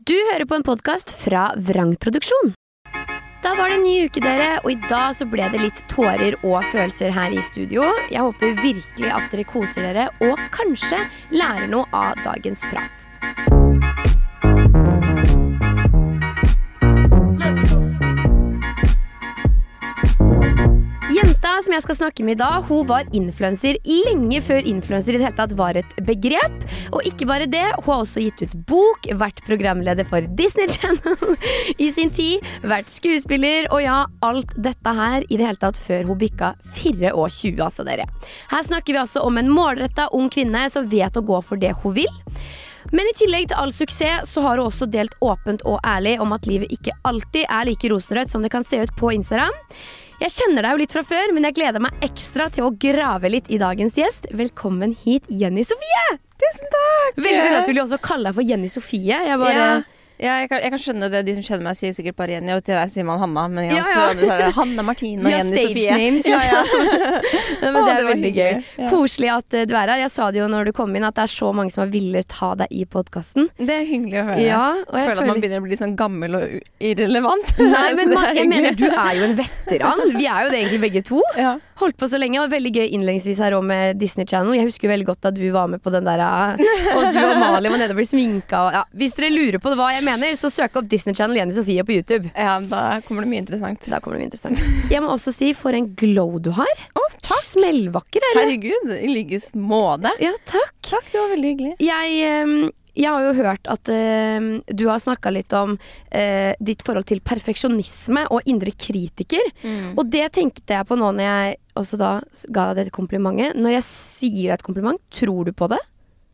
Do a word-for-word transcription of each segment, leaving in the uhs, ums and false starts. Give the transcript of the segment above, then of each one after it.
Du hører på en podcast fra Vrangproduksjon. Da var det en ny uke, dere, og i dag så ble det litt tårer og følelser her i studio. Jeg håper virkelig at dere koser dere, og kanskje lærer noe av dagens prat. Jenta som jeg skal snakke med i dag, hun var influencer lenge før influencer i det hele tatt var et begrep. Og ikke bare det, hun har også gitt ut bok, vært programleder for Disney Channel i sin tid, vært skuespiller, og ja, alt dette her i det hele tatt før hun bykka fire og tjue, altså dere. Her snakker vi altså om en målrettet ung kvinne som vet å gå for det hun vil. Men i tillegg til all suksess så har hun også delt åpent og ærlig om at livet ikke alltid er like rosenrødt som det kan se ut på Instagram. Jeg kjenner deg jo litt fra før, men jeg gleder meg ekstra til å grave litt i dagens gjest. Velkommen hit, Jenny Sofie! Tusen takk! Veldig unaturlig også å kalle deg for Jenny Sofie. Jeg bare... Ja. Ja, jeg kan, jeg kan skjønne det. De som kjenner meg sier sikkert bare Jenny, og til deg sier man Hanna, men jeg ja, ja. tror det er Hanna Martine og ja, Jenny Sofie. Names, ja, ja. ja, men Åh, det er det veldig gøy. Ja. Koselig at uh, du er her. Jeg sa det jo når du kom inn at det er så mange som har villet ha deg i podcasten. Det er hyggelig å høre. Ja, og jeg føler at man begynner å bli sånn gammel og irrelevant. Nei, men man, jeg mener, du er jo en veteran. Vi er jo det egentlig begge to. Ja. Holdt på så lenge, og veldig gøy innledningsvis her også med Disney Channel. Jeg husker jo veldig godt da du var med på den der, og du og Mali var nede og ble sminka. Og, ja. Hvis dere lurer på hva jeg mener, så søk opp Disney Channel Jenny Sofie på YouTube. Ja, da kommer det mye interessant. Da kommer det mye interessant. Jeg må også si, for en glow du har. Å, takk! Smellvakker, eller? Herregud, i likes måte. Ja, takk. Takk, det var veldig hyggelig. Jeg... Um, Jeg har jo hørt at uh, du har snakket litt om uh, ditt forhold til perfeksjonisme og indre kritiker. Mm. Og det tenkte jeg på nå når jeg også da ga deg det komplimentet. Når jeg sier deg et kompliment, tror du på det?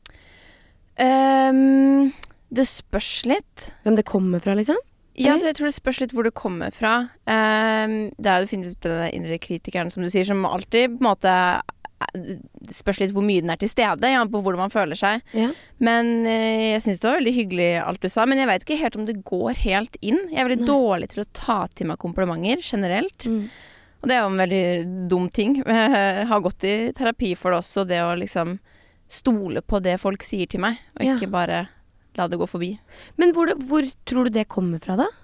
Um, det spørs litt. Hvem det kommer fra, liksom? Ja, det, jeg tror det spørs litt hvor det kommer fra. Um, det er jo definitivt den indre kritikeren, som du sier, som alltid på en måte... Det spørs litt hvor mye den er til stede, ja, på hvordan man føler seg. Ja. Men eh, jeg synes det var veldig hyggelig alt du sa, men jeg vet ikke helt om det går helt inn. Jeg er veldig Nei. dårlig til å ta til meg komplimenter generelt. Mm. Og det er jo en veldig dum ting. Jeg har gått i terapi for det også, det å liksom stole på det folk sier til meg, og ikke ja. bare la det gå forbi. Men hvor, hvor tror du det kommer fra da?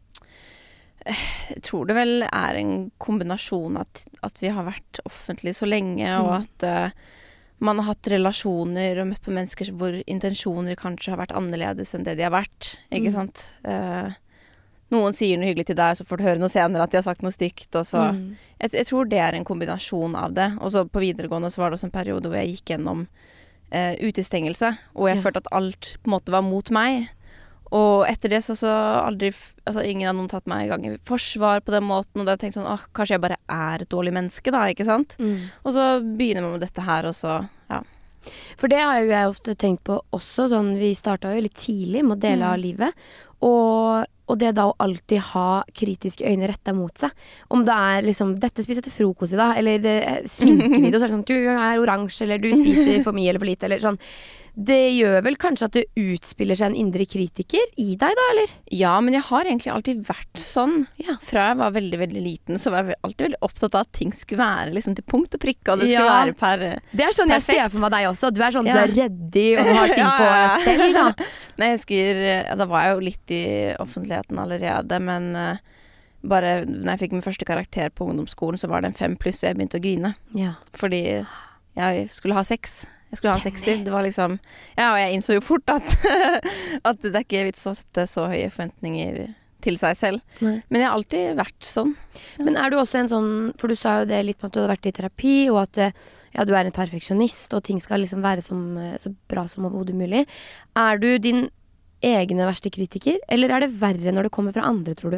Jeg tror det vel er en kombinasjon at, at vi har vært offentlige så lenge, mm. og at uh, man har hatt relasjoner og møtt på mennesker hvor intensjoner kanskje har vært annerledes enn det de har vært, ikke mm. sant? Uh, noen sier noe hyggelig til deg, så får du høre noe senere at de har sagt noe stygt, og så... Mm. Jeg, jeg tror det er en kombinasjon av det. Og så på videregående så var det også en periode hvor jeg gikk gjennom uh, utestengelse, og jeg ja. følte at alt på en måte var mot meg. Og etter det så så aldri, altså ingen av noen tatt meg i gang i forsvar på den måten, og da tenkte jeg sånn, åh, kanskje jeg bare er et dårlig menneske da, ikke sant? Mm. Og så begynner man med dette her, og så, ja. For det har jo jeg ofte tenkt på også, sånn, vi startet jo litt tidlig med å dele mm. av livet, og, og det da å alltid ha kritiske øyne rettet mot seg. Om det er liksom, dette spiser til frokost i dag, eller det, sminkevideo, så er det sånn, du er oransje, eller du spiser for mye eller for lite, eller sånn. Det gjør vel kanskje at det utspiller seg en indre kritiker i deg da, eller? Ja, men jeg har egentlig alltid vært sånn. Ja. Fra jeg var veldig, veldig liten, så var jeg alltid veldig opptatt av at ting skulle være liksom til punkt og prikke, og det skulle ja. være per Det er sånn perfekt. Jeg ser for meg deg også. Du er sånn, ja. du er reddig og har ting ja, ja, ja. på stell, da. Nei, jeg husker, ja, da var jeg jo litt i offentligheten allerede, men uh, bare når jeg fikk min første karakter på ungdomsskolen, så var det en fem pluss, og jeg begynte å grine. Ja. Fordi jeg skulle ha sex. Jeg skulle ha seksti, det var liksom... Ja, og jeg innså jo fort at, at det er ikke vits å sette så høye forventninger til seg selv. Nei. Men jeg har alltid vært sånn. Ja. Men er du også en sånn... For du sa jo det litt med at du har vært i terapi, og at ja, du er en perfeksjonist, og ting skal liksom være som, så bra som overhodet mulig. Er du din egne verste kritiker, eller er det verre når det kommer fra andre, tror du?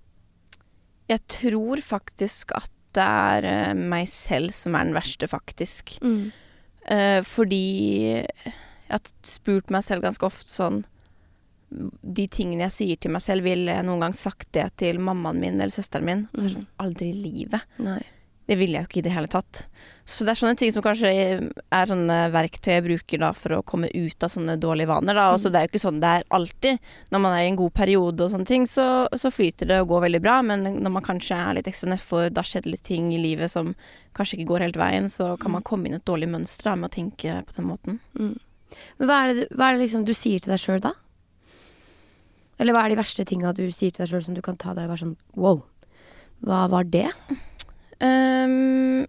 Jeg tror faktisk at det er uh, meg selv som er den verste, faktisk. Mm. Uh, fordi jeg har spurt meg selv ganske ofte sånn, de tingene jeg sier til meg selv, vil jeg noen gang sagt det til mammaen min eller søsteren min? Mm. Sånn, aldri i livet. Nei. Det vil jeg jo ikke i det hele tatt. Så det er sånne ting som kanskje er sånne verktøy jeg bruker da for å komme ut av sånne dårlige vaner da. Og så det er jo ikke sånn det er alltid. Når man er i en god periode og sånne ting, så, så flyter det og går veldig bra. Men når man kanskje er litt ekstra nedfor, da skjedde litt ting i livet som kanskje ikke går helt veien, så kan man komme inn i et dårlig mønster da, med å tenke på den måten. Mm. Men hva er, det, hva er det liksom du sier til deg selv da? Eller hva er de verste tingene du sier til deg selv som du kan ta deg og være sånn, wow, hva var det? Um...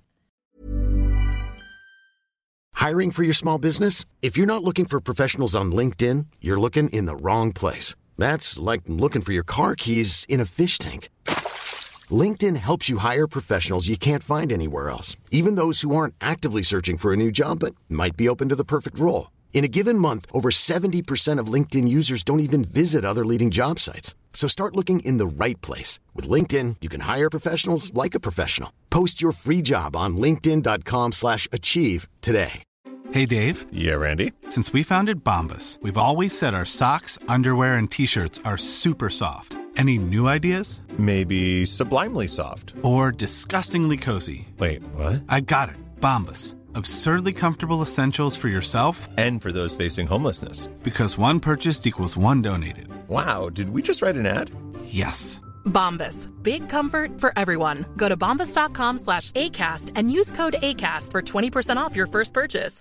Hiring for your small business? If you're not looking for professionals on LinkedIn, you're looking in the wrong place. That's like looking for your car keys in a fish tank. LinkedIn helps you hire professionals you can't find anywhere else, even those who aren't actively searching for a new job but might be open to the perfect role. In a given month, over seventy percent of LinkedIn users don't even visit other leading job sites. So start looking in the right place. With LinkedIn, you can hire professionals like a professional. Post your free job on linkedin.com slash achieve today. Hey, Dave. Yeah, Randy. Since we founded Bombas, we've always said our socks, underwear, and T-shirts are super soft. Any new ideas? Maybe sublimely soft. Or disgustingly cozy. Wait, what? I got it. Bombas. Absurdly comfortable essentials for yourself and for those facing homelessness. Because one purchased equals one donated. Wow, did we just write an ad? Yes. Bombas. Big comfort for everyone. Go to bombas.com slash ACAST and use code ACAST for twenty percent off your first purchase.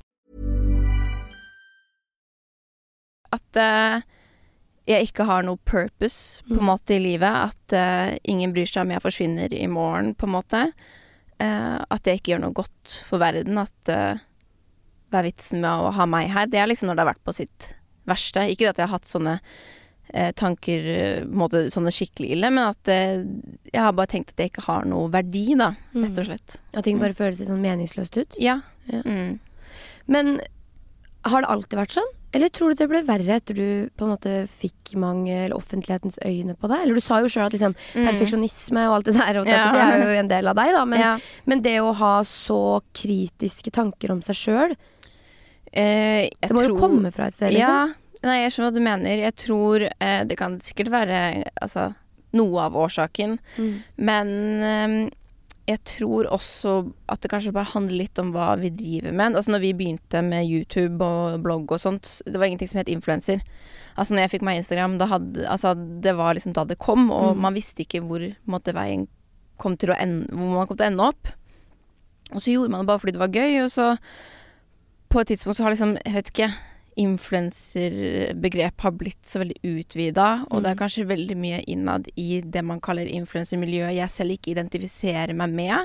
At uh, jeg ikke har noe purpose på en måte i livet. At uh, ingen bryr seg om jeg forsvinner i morgen, på en måte. Uh, at jeg ikke gjør noe godt for verden, at uh, hva er vitsen med å ha meg her? Det er liksom når det har vært på sitt verste. Ikke at jeg har hatt sånne uh, tanker, på en måte sånne skikkelig ille, men at uh, jeg har bare tenkt at jeg ikke har noe verdi, da, rett og slett. At ting bare mm. føles sånn meningsløst ut? Ja. ja. Mm. Men har det alltid vært sånn? Eller tror du det ble verre etter du på en måte fikk mange, eller offentlighetens øyne på deg? Eller du sa jo selv at liksom, mm. perfeksjonisme og alt det der, og ja. det er jo en del av deg da, men, ja. men det å ha så kritiske tanker om seg selv, eh, det må tror, jo komme fra et sted, liksom. Ja, nei, jeg skjønner hva du mener. Jeg tror eh, det kan sikkert være altså, noe av årsaken, mm. men eh, jeg tror også at det kanskje bare handler litt om hva vi driver med. Altså når vi begynte med YouTube og blogg og sånt, det var ingenting som het influencer. Altså når jeg fikk meg Instagram, da hadde, altså det var liksom da det kom, og mm. man visste ikke hvor måtte, veien kom til å ende, hvor man kom til å ende opp. Og så gjorde man det bare fordi det var gøy, og så på et tidspunkt så har liksom, jeg vet ikke, influencerbegrep har blitt så veldig utvidet, og mm. det er kanskje veldig mye innad i det man kaller influencermiljøet jeg selv ikke identifiserer meg med.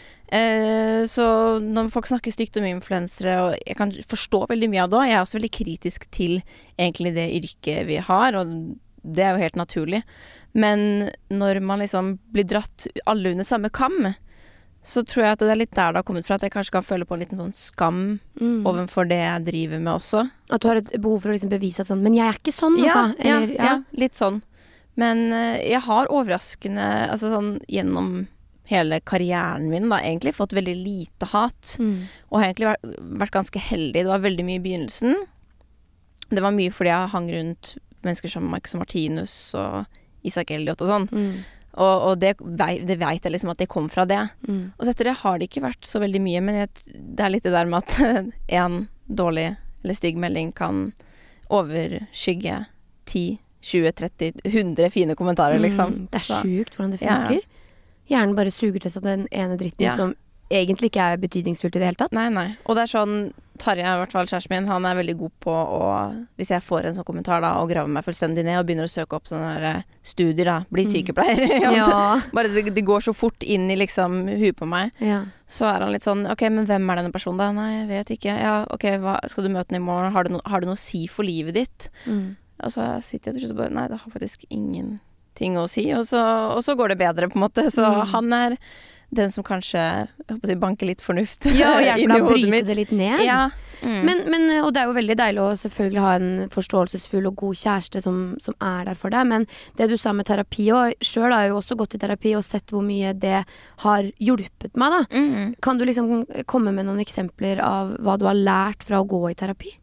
Eh, så når folk snakker stygt om influencere, og jeg kan forstå veldig mye av det, jeg er også veldig kritisk til egentlig det yrket vi har, og det er jo helt naturlig. Men når man liksom blir dratt alle under samme kam, så tror jeg at det er litt der det har kommet fra, at jeg kanskje kan føle på en liten sånn skam mm. overfor det jeg driver med også. At du har et behov for å liksom bevise at sånn, men jeg er ikke sånn, ja, altså. Eller, ja, ja. ja, litt sånn. Men uh, jeg har overraskende, altså sånn, gjennom hele karrieren min da, egentlig fått veldig lite hat. Mm. Og har egentlig vært, vært ganske heldig. Det var veldig mye i begynnelsen. Det var mye fordi jeg hang rundt mennesker som Marcus Martinus og Isak Elliot og sånn. Mm. Og, og det, det vet jeg liksom at det kom fra det. Mm. Og så etter det har det ikke vært så veldig mye, men jeg, det er litt det der med at en dårlig eller stygg melding kan overskygge ti, tjue, tretti, hundre fine kommentarer, liksom. Mm, det er sjukt hvordan det funker. Ja. Hjernen bare suger til seg den ene dritten ja. som egentlig ikke er betydningsfullt i det hele tatt. Nei, nei. Og det er sånn, Tarjei, i hvert fall kjæresten min, han er veldig god på å, hvis jeg får en sånn kommentar da, og graver meg fullstendig ned og begynner å søke opp sånne der studier da, bli sykepleier. Mm. Ja. Bare det, det går så fort inn i liksom huet på meg. Ja. Så er han litt sånn, ok, men hvem er denne personen da? Nei, jeg vet ikke. Ja, ok, hva, skal du møte den i morgen? Har du, no, har du noe å si for livet ditt? Mm. Altså, sitter jeg til slutt og bare, nei, det har faktisk ingenting å si. Og så, og så går det bedre, på en måte. Så mm. han er den som kanskje jeg håper å si, banker litt fornuft ja, og hjelper deg å bryte det litt ned. Ja. Mm. Men, men, og det er jo veldig deilig å selvfølgelig ha en forståelsesfull og god kjæreste som, som er der for deg, men det du sa med terapi, og selv har jeg jo også gått i terapi og sett hvor mye det har hjulpet meg da. Mm. Kan du liksom komme med noen eksempler av hva du har lært fra å gå i terapi?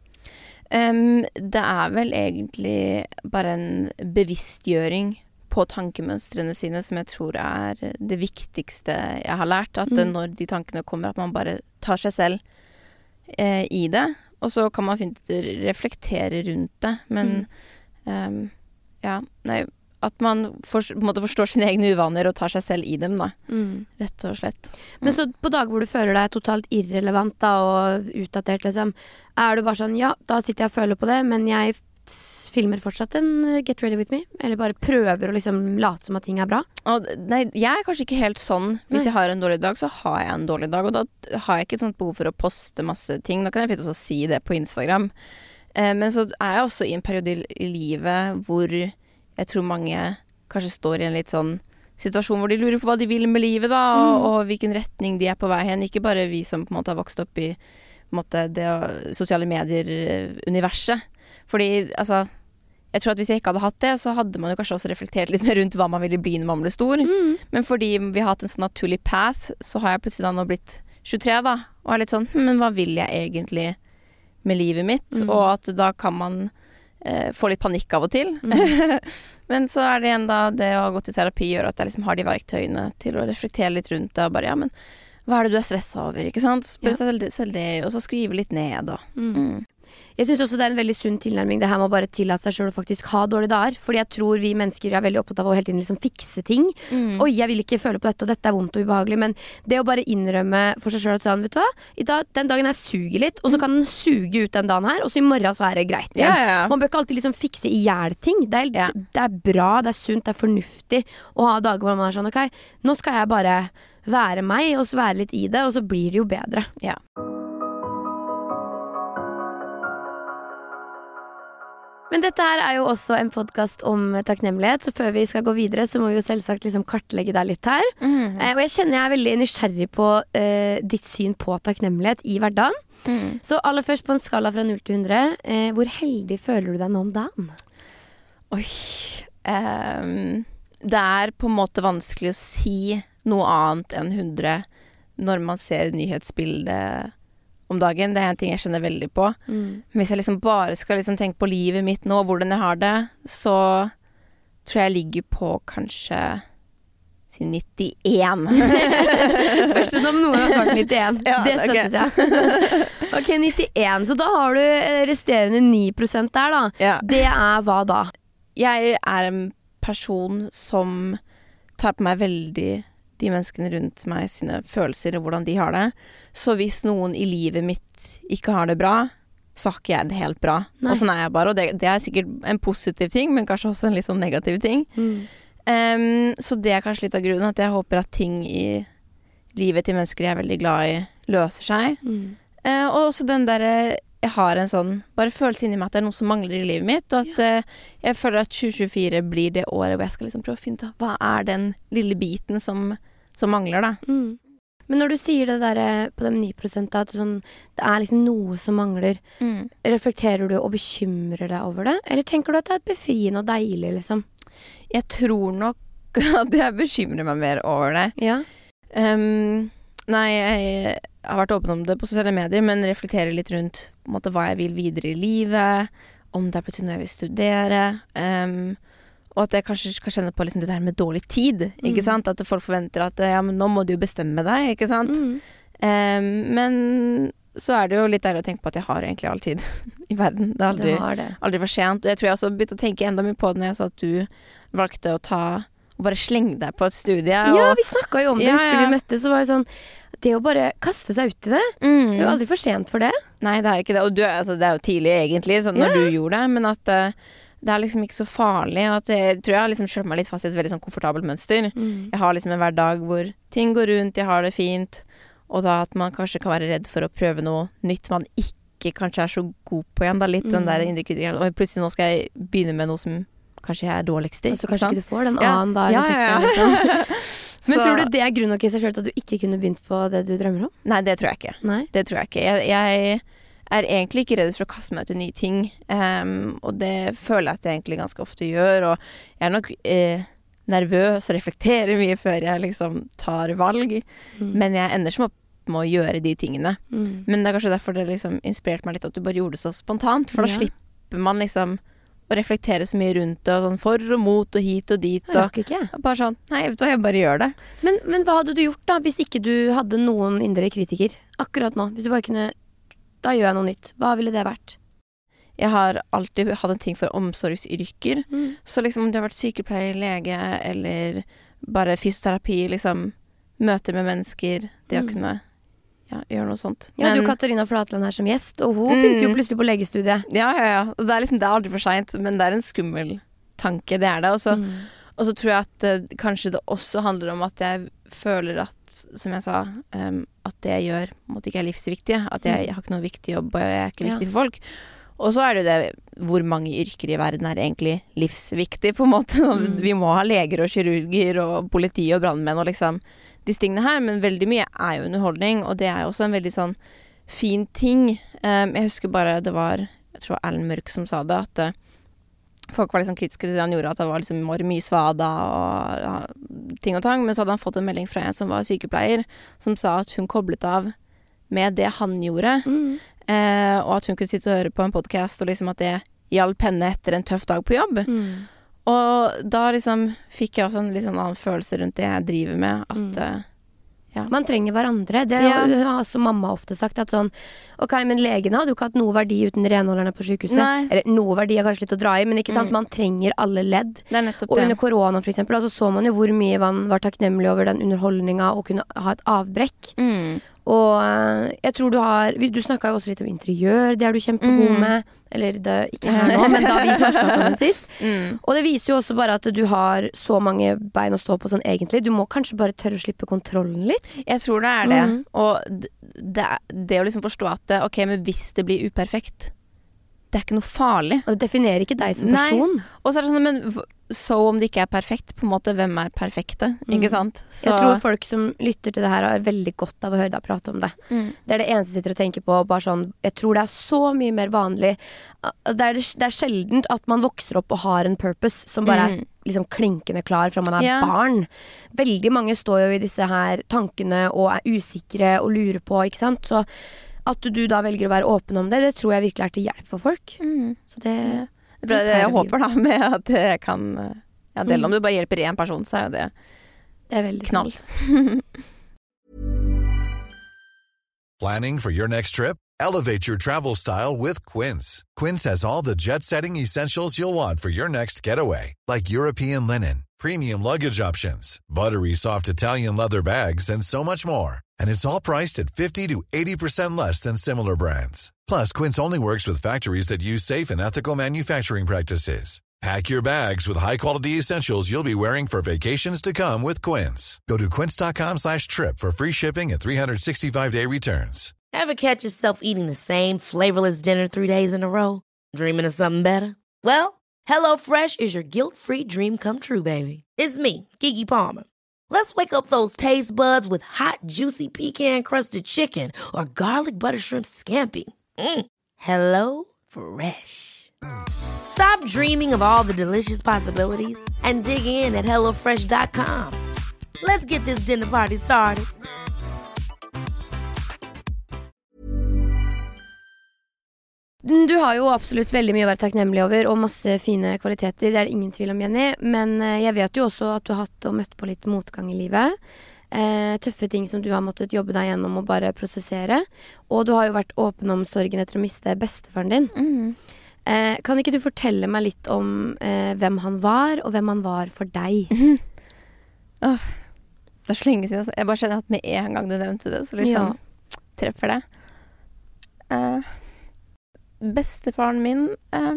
Um, det er vel egentlig bare en bevisstgjøring på tankemønstrene sine, som jeg tror er det viktigste jeg har lært. At mm. når de tankene kommer, at man bare tar seg selv eh, i det. Og så kan man fint reflektere rundt det. Men mm. um, ja, nei, at man for, på en måte forstår sine egne uvaner og tar seg selv i dem, da. Mm. Rett og slett. Mm. Men så på dager hvor du føler deg totalt irrelevant da, og utdatert, liksom, er du bare sånn, ja, da sitter jeg og føler på det, men jeg filmer fortsatt en Get Ready With Me? Eller bare prøver å liksom late som at ting er bra? Og, nei, jeg er kanskje ikke helt sånn. Hvis jeg har en dårlig dag, så har jeg en dårlig dag. Og da har jeg ikke et sånt behov for å poste masse ting. Da kan jeg fint også si det på Instagram. Eh, men så er jeg også i en periode i, i livet hvor jeg tror mange kanskje står i en litt sånn situasjon hvor de lurer på hva de vil med livet, da, og, mm. og hvilken retning de er på vei hen. Ikke bare vi som på en måte har vokst opp i på en måte, det sosiale medier-universet. Fordi, altså, jeg tror at hvis jeg ikke hadde hatt det, så hadde man jo kanskje også reflektert litt mer rundt hva man ville bli når man ble stor. Mm. Men fordi vi har hatt en sånn naturlig path, så har jeg plutselig da nå blitt tjuetre, da, og er litt sånn, hm, men hva vil jeg egentlig med livet mitt? Mm. Og at da kan man eh, få litt panikk av og til. Mm. Men så er det igjen da, det å ha gått i terapi gjør at jeg liksom har de verktøyene til å reflektere litt rundt det, og bare, ja, men hva er det du er stresset over, ikke sant? Spør ja. selv, selv det, og så skrive litt ned, og... Mm. Mm. Jeg synes også det er en veldig sunn tilnærming, det her med å bare tillate seg selv å faktisk ha dårlige dager, fordi jeg tror vi mennesker er veldig opptatt av å hele tiden liksom fikse ting. Mm. Oi, jeg vil ikke føle på dette, og dette er vondt og ubehagelig, men det å bare innrømme for seg selv at sånn, vet du hva, I dag, den dagen her suger litt, og så kan den suge ut den dagen her, og så I morgen så er det greit igjen. Ja, ja, ja. Man bør ikke alltid liksom fikse ihjel ting. Det er, ja. det er bra, det er sunt, det er fornuftig å ha dager hvor man er sånn, ok, nå skal jeg bare være meg, og så være litt I det, og så blir det jo bedre. Ja. Men dette her er jo også en podcast om takknemlighet, så før vi skal gå videre så må vi jo selvsagt liksom kartlegge deg litt her. Mm. Eh, og jeg kjenner jeg er veldig nysgjerrig på eh, ditt syn på takknemlighet I hverdagen. Mm. Så aller først på en skala fra null til hundre, eh, hvor heldig føler du deg nå om dagen? Oi, um, det er på en måte vanskelig å si noe annet enn hundre når man ser nyhetsbildet om dagen. Det er en ting jeg kjenner veldig på. Mm. Hvis jeg liksom bare skal liksom tenke på livet mitt nå, hvordan jeg har det, så tror jeg jeg ligger på kanskje si nittien. Først om noen har sagt nittien. Ja, det støttes jeg. Ok, nittien. Så da har du resterende ni prosent der da. Ja. Det er hva da? Jeg er en person som tar på meg veldig de menneskene rundt meg sine følelser og hvordan de har det. Så hvis noen I livet mitt ikke har det bra, så har ikke jeg det helt bra. Nei. Og sånn er jeg bare, og det, det er sikkert en positiv ting, men kanskje også en litt sånn negativ ting. Mm. Um, så det er kanskje litt av grunnen at jeg håper at ting I livet til mennesker jeg er veldig glad I løser seg. Mm. Uh, og også den der jeg har en sånn bare følelse inni meg at det er noe som mangler I livet mitt, og at ja. uh, jeg føler at tjue tjuefire blir det året hvor jeg skal liksom prøve å finne ut hva er den lille biten som som mangler da. Mm. Men når du sier det der på de ni prosent at sånn, det er liksom noe som mangler, mm. reflekterer du og bekymrer deg over det? Eller tenker du at det er befriende og deilig liksom? Jeg tror nok at jeg bekymrer meg mer over det. Ja. Um, nei, jeg har vært åpen om det på sosiale medier, men reflekterer litt rundt på en måte, hva jeg vil videre I livet, om det er plutselig noe jeg vil studere, um, og at jeg kanskje skal kjenne på liksom det der med dårlig tid, mm. ikke sant? At folk forventer at ja, men nå må du jo bestemme deg, ikke sant? Mm. Um, men så er det jo litt deilig å tenke på at jeg har egentlig all tid I verden. Det er aldri, det. aldri for sent. Og jeg tror jeg også begynte å tenke enda mye på det når jeg så at du valgte å ta, og bare slenge deg på et studie. Og, ja, vi snakket jo om det, ja, husker ja. Vi møttes, så var det sånn, det å bare kaste seg ut I det, mm. det er jo aldri for sent for det. Nei, det er ikke det. Og du, altså, det er jo tidlig egentlig, sånn når ja. Du gjorde det, men at... Uh, det er liksom ikke så farlig, og at jeg tror jeg har liksom kjørt meg litt fast I et veldig sånn komfortabelt mønster. Mm. Jeg har liksom en hverdag hvor ting går rundt, jeg har det fint, og da at man kanskje kan være redd for å prøve noe nytt man ikke kanskje er så god på igjen, da litt mm. den der indre kritikeren, og plutselig nå skal jeg begynne med noe som kanskje jeg er dårligst I. Og så kanskje ikke du får den ja. Annen dag, ja, ja, ja. Liksom. Men så, tror du det er grunn nok I seg selv at du ikke kunne begynt på det du drømmer om? Nei, det tror jeg ikke. Nei? Det tror jeg ikke. Jeg... jeg er egentlig ikke redd for å kaste meg ut I nye ting, um, og det føler jeg at jeg egentlig ganske ofte gjør, og jeg er nok eh, nervøs og reflekterer mye før jeg liksom tar valg, mm. men jeg ender som opp med å gjøre de tingene. Mm. Men det er kanskje derfor det liksom inspirerte meg litt at du bare gjorde det så spontant, for da ja. Slipper man liksom å reflektere så mye rundt det, og sånn for og mot og hit og dit, og, og bare sånn, nei, vet du hva, jeg bare gjør det. Men, men hva hadde du gjort da, hvis ikke du hadde noen indre kritiker akkurat nå? Hvis du bare kunne da gjør jeg noe nytt. Hva ville det vært? Jeg har alltid hatt en ting for omsorgsyrker. Mm. Så liksom om du har vært sykepleier, lege, eller bare fysioterapi, liksom møter med mennesker, det mm. å kunne ja, gjøre noe sånt. Ja, men, du Katarina Flatland her som gjest, og hun mm, begynte jo plutselig på legestudiet. Ja, ja, ja. Og det er liksom, det er aldri for sent, men det er en skummel tanke, det er det. Og så, mm. og så tror jeg at uh, kanskje det også handler om at jeg føler at, som jeg sa, um, at det jeg gjør måtte ikke er livsviktig. At jeg, jeg har ikke noe viktig jobb, og jeg er ikke viktig ja. for folk. Og så er det jo det, hvor mange yrker i verden er egentlig livsviktig, på en måte. Mm. Vi må ha leger og kirurger og politi og brandmenn og liksom disse tingene her, men veldig mye er jo underholdning, og det er jo også en veldig sånn fin ting. Um, jeg husker bare det var, jeg tror Alan Mørk som sa det, at uh, folk var liksom kritiske til det han gjorde, at det var liksom mye svada og ja, ting og tang, men så hadde han fått en melding fra en som var sykepleier, som sa at hun koblet av med det han gjorde, mm. uh, og at hun kunne sitte og høre på en podcast, og liksom at det hjalp henne etter en tøff dag på jobb. Mm. Og da liksom fikk jeg også en litt sånn annen følelse rundt det jeg driver med, at mm. ja. Man trenger hverandre. Det ja. har også mamma ofte sagt, at sånn, ok, men legene hadde jo ikke hatt noe verdi uten renholderne på sykehuset. Nei. Eller noe verdi er kanskje litt å dra i, men ikke sant, mm. man trenger alle ledd. Det er nettopp og det. Under korona for eksempel, altså så man jo hvor mye man var takknemlig over den underholdninga og kunne ha et avbrekk. Mm. Og uh, jeg tror du har Du snakket jo også litt om interiør. Det er du kjempegod mm. med. Eller det, ikke her nå, men da vi snakket sammen sist. Mm. Og det viser jo også bare at du har så mange bein å stå på sånn egentlig. Du må kanskje bare tørre å slippe kontrollen litt. Jeg tror det er det. Mm. Og det, det å liksom forstå at ok, men hvis det blir uperfekt, det er ikke noe farlig. Og det definerer ikke deg som person. Nei. Og så er det sånn, men så om det ikke er perfekt, på en måte, hvem er perfekte? Mm. Ikke sant? Så jeg tror folk som lytter til det her har veldig godt av å høre deg prate om det. Mm. Det er det eneste jeg sitter og tenker på. Bare sånn, jeg tror det er så mye mer vanlig. Det er, det er sjeldent at man vokser opp og har en purpose som bare mm. er liksom klinkende klar fra man er ja. barn. Veldig mange står jo i disse her tankene og er usikre og lurer på, ikke sant? Så at du da velger å være åpen om det, det tror jeg virkelig er til hjelp for folk. Mm. Så det, det, det, det jeg håper da med at jeg kan ja, dele mm. om du bare hjelper en person, så er jo det, det er veldig knall. Planning for your next trip? Elevate your travel style with Quince. Quince has all the jet-setting essentials you'll want for your next getaway, like European linen, premium luggage options, buttery soft Italian leather bags, and so much more. And it's all priced at fifty to eighty percent less than similar brands. Plus, Quince only works with factories that use safe and ethical manufacturing practices. Pack your bags with high-quality essentials you'll be wearing for vacations to come with Quince. Go to quince.com slash trip for free shipping and three sixty-five day returns. Ever catch yourself eating the same flavorless dinner three days in a row? Dreaming of something better? Well, HelloFresh is your guilt-free dream come true, baby. It's me, Keke Palmer. Let's wake up those taste buds with hot, juicy pecan-crusted chicken or garlic butter shrimp scampi. Mm. Hello Fresh. Stop dreaming of all the delicious possibilities and dig in at hello fresh dot com. Let's get this dinner party started. Du har jo absolutt veldig mye å være takknemlig over, og masse fine kvaliteter, det er det ingen tvil om, Jenny. Men jeg vet jo også at du har hatt og møtt på litt motgang i livet. Eh, tøffe ting som du har måttet jobbe deg gjennom og bare prosessere. Og du har jo vært åpen om sorgen etter å miste bestefaren din. Mm. Eh, kan ikke du fortelle meg litt om eh, hvem han var, og hvem han var for deg? Mm. Åh, det er så lenge siden. Altså. Jeg bare kjenner at med en gang du nevnte det, så liksom ja. treffer det. Eh... Bestefaren min um,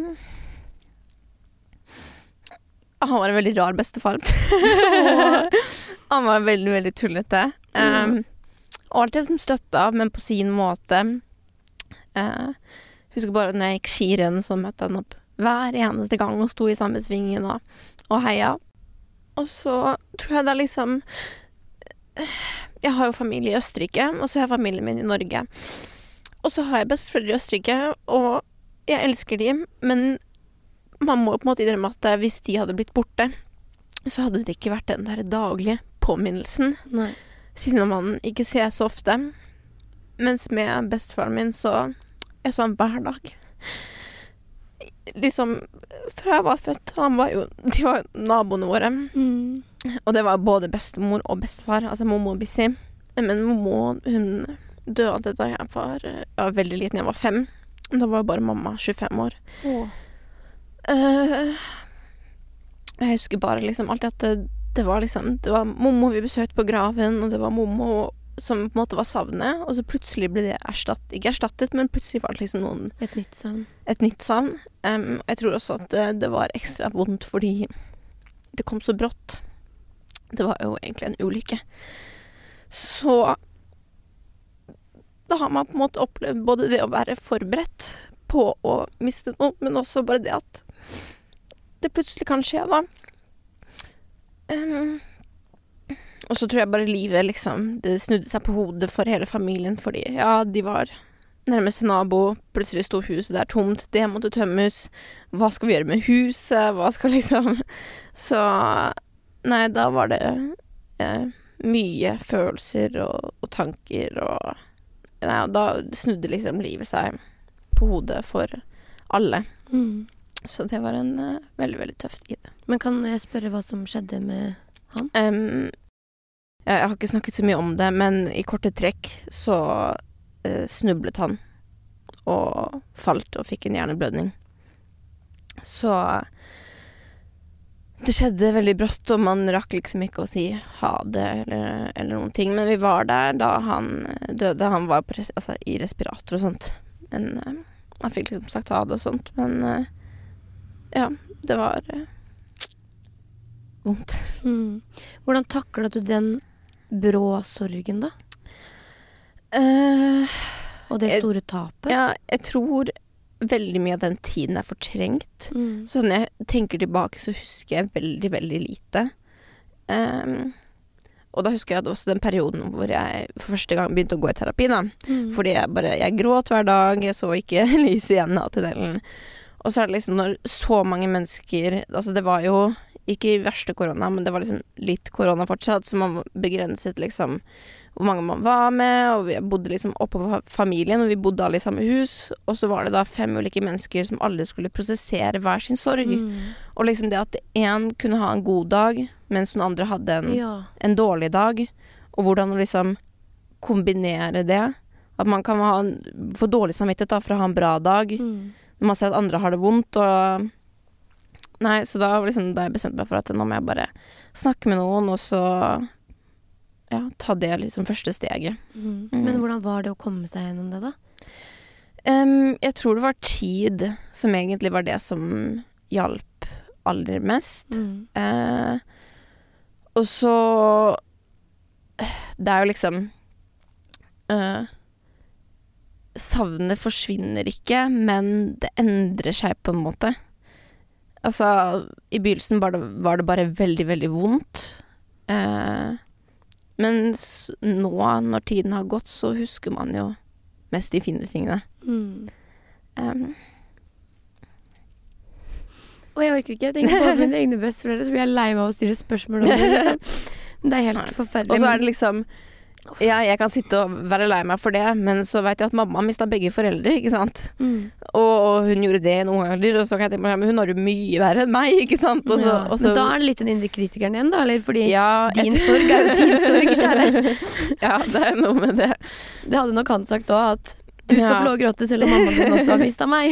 han var en veldig rar bestefar. Han var veldig, veldig tullete. Um, og alt det som støtta, men på sin måte. Uh, husker bare når jeg gikk skirenn, så møtte han opp hver eneste gang og sto i samme svingen og, og heia. Og så tror jeg det er liksom Jeg har jo familie i Østerrike, og så har jeg familien min i Norge. Og så har jeg besteforeldre i Østerrike, og jeg elsker dem, men man må på en måte innrømme at hvis de hadde blitt borte, så hadde det ikke vært den der daglige påminnelsen. Nei. Siden man ikke ser så ofte. Mens med bestefaren min, så jeg så han hver dag. Liksom, fra jeg var født, han var jo, de var jo naboene våre. Mm. Og det var både bestemor og bestefar, altså Momo og Bissi. Men Momo, hun døde da jeg var, ja, veldig liten, jeg var fem. Da var bare mamma tjuefem år. Oh. Uh, jeg husker bare liksom alltid at det, det var liksom, det var Momo vi besøkte på graven, og det var Momo som på en måte var savnet, og så plutselig ble det erstattet, ikke erstattet, men plutselig var det liksom noen... Et nytt savn. Et nytt savn. Um, jeg tror også at det, det var ekstra vondt fordi det kom så brått. Det var jo egentlig en ulykke. Så da har man på en måte opplevd både det å være forberedt på å miste noe, men også bare det at det plutselig kan skje da. Um, Og så tror jeg bare livet liksom, det snudde seg på hodet for hele familien, fordi ja, de var nærmeste nabo, plutselig stod huset der tomt, det måtte tømmes, hva skal vi gjøre med huset, hva skal liksom, så nei, da var det eh, mye følelser og, og tanker, og nei, da snudde liksom livet seg på hodet for alle. Mm. Så det var en uh, veldig, veldig tøff tid. Men kan jeg spørre hva som skjedde med han? Um, Jeg har ikke snakket så mye om det, men i korte trekk så eh, snublet han og falt og fikk en hjerneblødning. Så det skjedde veldig brått, og man rakk liksom ikke å si ha det eller, eller noen ting. Men vi var der da han døde. Han var på res- altså, i respirator og sånt. Men eh, han fikk liksom sagt ha det og sånt. Men eh, ja, det var eh, vondt. Mm. Hvordan taklet du den brå sorgen da? Uh, og det store tapet? Ja, jeg tror veldig mye av den tiden er fortrengt. Mm. Så når jeg tenker tilbake, så husker jeg veldig, veldig lite. Um, og da husker jeg at også den perioden hvor jeg for første gang begynte å gå i terapi da. Mm. Fordi jeg bare, jeg gråt hver dag, jeg så ikke lys igjen av tunnelen. Og så er det liksom når så mange mennesker, altså det var jo ikke i verste korona, men det var liksom litt korona fortsatt, så man begrenset liksom hvor mange man var med, og vi bodde liksom oppe på familien, og vi bodde alle i samme hus, og så var det da fem ulike mennesker som alle skulle prosessere hver sin sorg. Mm. Og liksom det at en kunne ha en god dag, mens noen andre hadde en, ja. en dårlig dag, og hvordan å liksom kombinere det, at man kan ha en, få dårlig samvittighet da, for å ha en bra dag, mm. når man ser at andre har det vondt, og nei, så da, liksom, da jeg bestemte meg for at nå må jeg bare snakke med noen, og så ja, ta det liksom første steget. Mm. Mm. Men hvordan var det å komme seg gjennom det da? Um, jeg tror det var tid som egentlig var det som hjalp aller mest. Mm. Uh, og så det er jo liksom uh, savnet forsvinner ikke, men det endrer seg på en måte. Altså, i begynnelsen var det, var det bare veldig, veldig vondt. Eh, mens nå, når tiden har gått, så husker man jo mest de fine tingene. Mm. Um. Og jeg orker ikke, jeg tenker på mine egne besteforeldre, så blir jeg lei meg av å stille spørsmål om det. Liksom. Det er helt forferdelig. Og så er det liksom... Ja, jeg kan sitte og være lei meg for det, men så vet jeg at mamma mistet begge foreldre, ikke sant? Mm. Og hun gjorde det noen ganger, og så kan jeg tenke på, ja, men hun har jo mye verre enn meg, ikke sant? Og så, ja. og så, men da er det litt den indre kritikeren igjen da, eller? Fordi ja, din et... sorg er jo din sorg, kjære. Ja, det er noe med det. Det hadde nok han sagt også, at du skal ja. få lov å gråte selv om mamma din også har mistet meg.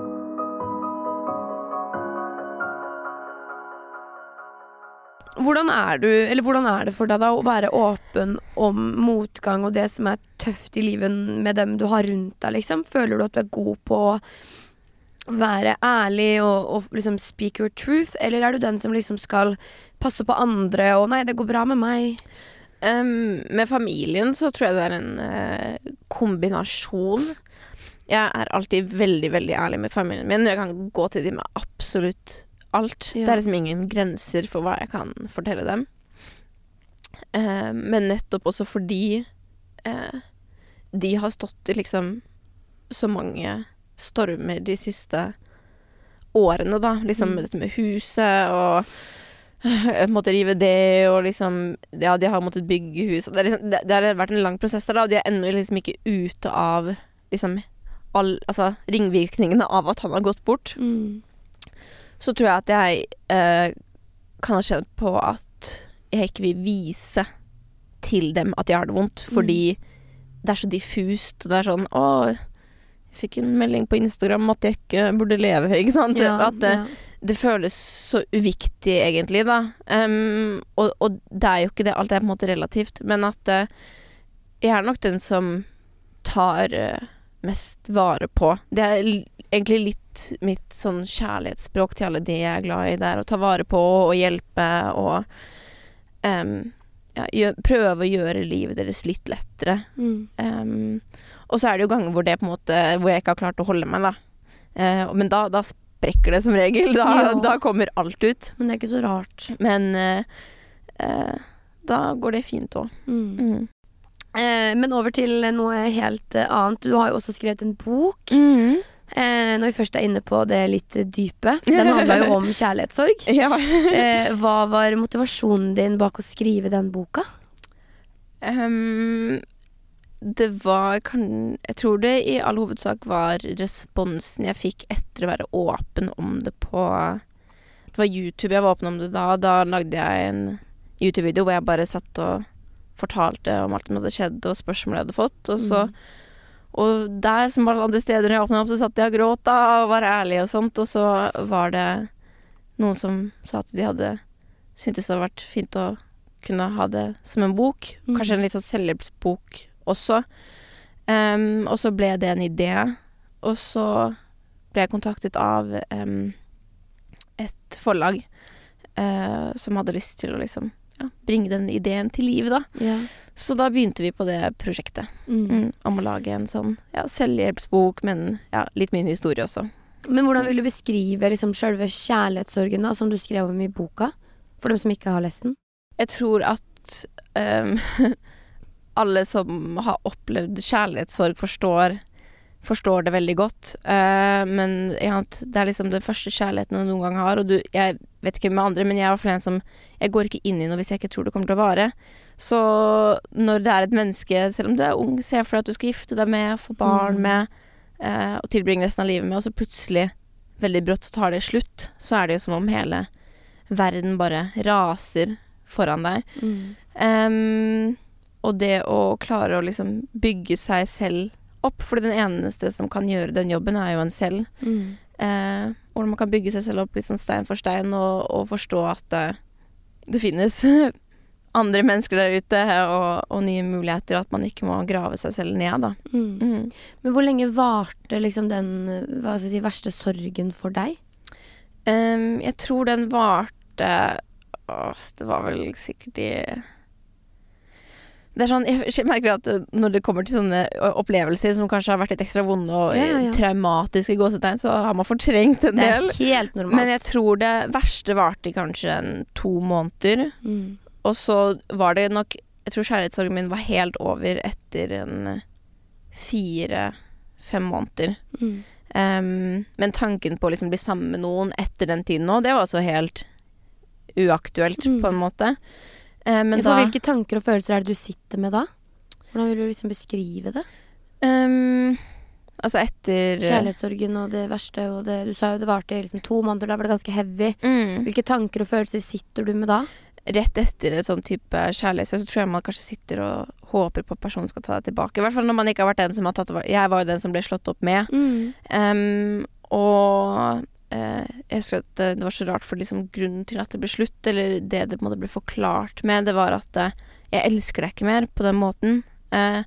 Hvordan er du, eller hvordan er det for deg da å være åpen om motgang og det som er tøft i livet med dem du har rundt deg, liksom? Føler du at du er god på å være ærlig og, og liksom speak your truth, eller er du den som liksom skal passe på andre og nei, det går bra med meg? Um, med familien så tror jeg det er en uh, kombinasjon. Jeg er alltid veldig, veldig ærlig med familien min, og jeg kan gå til dem med absolutt alt. Ja. Det er liksom ingen grenser for hva jeg kan fortelle dem. Eh, men nettopp også fordi eh, de har stått i liksom så mange stormer de siste årene da. Liksom mm. dette med huset og jeg måtte rive det og liksom, ja, de har måttet bygge hus. Det, er liksom, det, det har vært en lang prosess der da, og de er ennå liksom ikke ute av liksom all, altså ringvirkningene av at han har gått bort. Mm. Så tror jeg at jeg eh, kan ha kjent på at jeg ikke vil vise til dem at jeg har det vondt, fordi mm. det er så diffust, og det er sånn, å, jeg fikk en melding på Instagram at jeg ikke burde leve, ikke sant? Ja, at det, ja. det føles så uviktig egentlig da. Um, og, og det er jo ikke det, alt er på en måte relativt, men at uh, jeg er nok den som tar uh, mest vare på. Det er l- egentlig litt mitt sånn kjærlighetsspråk til alle de jeg er glad i. Det er å ta vare på og hjelpe og um, ja, gjør, prøve å gjøre livet deres litt lettere. Mm. Um, og så er det jo ganger hvor, det på en måte, hvor jeg ikke har klart å holde meg, da. Uh, men da, da sprekker det som regel. Da, da kommer alt ut. Men det er ikke så rart. Men uh, uh, da går det fint også. Mm. Mm. Uh, men over til noe helt uh, annet. Du har jo også skrevet en bok. Mm. Uh, når vi først er inne på det litt dype. Den handler jo om kjærlighetssorg. Ja. uh, hva var motivasjonen din bak å skrive den boka? Um, det var kan, jeg tror det i all hovedsak var responsen jeg fikk etter å være åpen om det på det var YouTube jeg var åpen om det da. Da lagde jeg en YouTube-video hvor jeg bare satt og fortalte om alt som hadde skjedd og spørsmål jeg hadde fått. Og så mm. og der som alle andre steder jeg åpnet opp, så satt jeg og gråt da, og var ærlig og sånt. Og så var det noen som sa at de hadde syntes det hadde vært fint å kunne ha det som en bok. Mm. Kanskje en litt sånn selvhjelpsbok også. Um, og så ble det en idé. Og så ble jeg kontaktet av um, et forlag uh, som hadde lyst til å liksom ja, bringe den ideen til liv, da. Ja. Så da begynte vi på det prosjektet. Mm. Mm, om å lage en sånn ja, selvhjelpsbok, men ja, litt min historie også. Men hvordan vil du beskrive liksom selve kjærlighetssorgen da, som du skrev om i boka? For dem som ikke har lest den. Jeg tror at um, alle som har opplevd kjærlighetssorg forstår, forstår det veldig godt. Uh, men ja, det er liksom den første kjærligheten du noen gang har, og du, jeg vet ikke med andre, men jeg er i hvert fall en som, jeg går ikke inn i noe hvis jeg ikke tror det kommer til å vare. Så når det er et menneske, selv om du er ung, ser for deg at du skal gifte deg med, få barn mm. med, uh, og tilbringe resten av livet med, og så plutselig, veldig brått, så tar det slutt, så er det jo som om hele verden bare raser foran deg. Mm. Um, og det å klare å liksom bygge seg selv opp, fordi den eneste som kan gjøre den jobben er jo en selv. Mm. Eh, hvordan man kan bygge seg selv opp litt sånn stein for stein, og, og forstå at det, det finnes andre mennesker der ute, og, og nye muligheter, at man ikke må grave seg selv ned, da. Mm. Mm. Men hvor lenge varte liksom den hva skal jeg si, verste sorgen for deg? Um, jeg tror den varte åh, det var vel sikkert i det er sånn, jeg merker at når det kommer til sånne opplevelser som kanskje har vært litt ekstra vonde og ja, ja, ja. traumatiske gåsetegn, så har man fortrengt en del. Det er helt normalt. Men jeg tror det verste varte i kanskje en to måneder. Mm. Og så var det nok, jeg tror kjærlighetssorgen min var helt over etter en fire-fem måneder. Mm. Um, men tanken på å liksom bli sammen med noen etter den tiden nå, det var også helt uaktuelt mm. på en måte. Eh, men for da, hvilke tanker og følelser er det du sitter med da? Hvordan vil du liksom beskrive det? Um, altså etter kjærlighetssorgen og det verste, og det, du sa jo det varte i liksom to måneder, da var det ganske heavy. Mm. Hvilke tanker og følelser sitter du med da? Rett etter et sånn type kjærlighetssorg, så tror jeg man kanskje sitter og håper på at personen skal ta deg tilbake. I hvert fall når man ikke har vært den som har tatt det. Jeg var jo den som ble slått opp med. Mm. Um, og jeg husker at det, det var så rart, for liksom grunnen til at det ble slutt, eller det det på en måte ble forklart med, det var at jeg elsker deg ikke mer på den måten. Eh,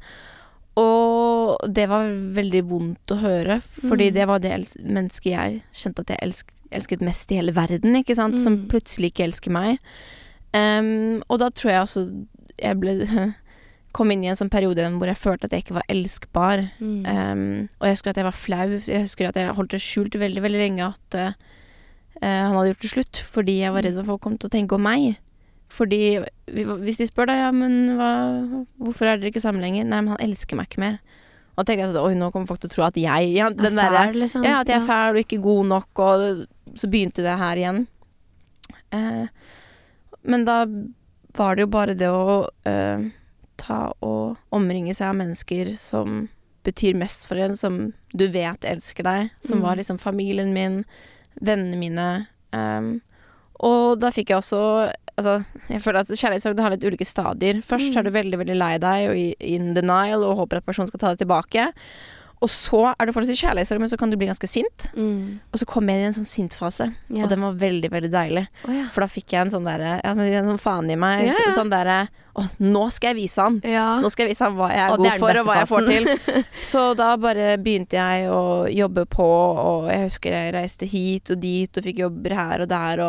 og det var veldig vondt å høre, fordi mm. det var det els- mennesket jeg kjente at jeg elsk- elsket mest i hele verden, ikke sant? Mm. Som plutselig ikke elsker meg. Um, og da tror jeg også jeg ble kom inn i en sånn periode hvor jeg følte at jeg ikke var elskbar. Mm. Um, og jeg husker at jeg var flau. Jeg husker at jeg holdt det skjult veldig, veldig lenge at uh, han hadde gjort det slutt, fordi jeg var redd for at folk kom til å tenke om meg. Fordi hvis de spør deg, ja, men hva, hvorfor er dere ikke sammen lenger? Nei, men han elsker meg ikke mer. Og da tenker jeg at oi, nå kommer folk til å tro at jeg ja, den er fæl, liksom. Ja, at jeg er fæl og ikke god nok, og så begynte det her igjen. Uh, men da var det jo bare det å uh, ta og omringe seg av mennesker som betyr mest for en, som du vet elsker deg, som mm. var liksom familien min, vennene mine. Um, og da fikk jeg også, altså, jeg føler at kjærlighetssorg har litt ulike stadier. Først mm. er du veldig, veldig lei deg og in denial og håper at personen skal ta deg tilbake. Og så er du fortsatt i kjærlighetssorg, men så kan du bli ganske sint. Mm. Og så kom jeg i en sånn sintfase, ja. Og den var veldig, veldig deilig. Oh, ja. For da fikk jeg en sånn der, ja, en sånn faen i meg, ja, ja. sånn der, å, nå skal jeg vise han. Ja. Nå skal jeg vise han hva jeg er og god er for, og hva jeg får til. Så da bare begynte jeg å jobbe på, og jeg husker jeg reiste hit og dit, og fikk jobber her og der,